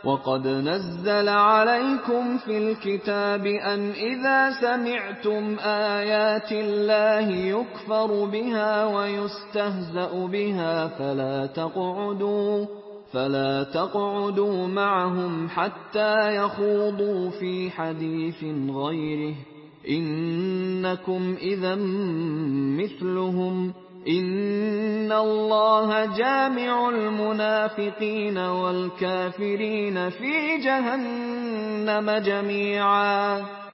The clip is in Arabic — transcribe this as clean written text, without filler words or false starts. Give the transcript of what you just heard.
وَقَدْ نَزَّلَ عَلَيْكُمْ فِي الْكِتَابِ أَنْ إِذَا سَمِعْتُمْ آيَاتِ اللَّهِ يُكْفَرُ بِهَا وَيُسْتَهْزَأُ بِهَا فَلَا تَقْعُدُوا مَعَهُمْ حَتَّىٰ يَخُوضُوا فِي حَدِيثٍ غَيْرِهِ ۚ إِنَّكُمْ إِذًا مِّثْلُهُمْ ۗ إِنَّ اللَّهَ جَامِعُ الْمُنَافِقِينَ وَالْكَافِرِينَ فِي جَهَنَّمَ جَمِيعًا.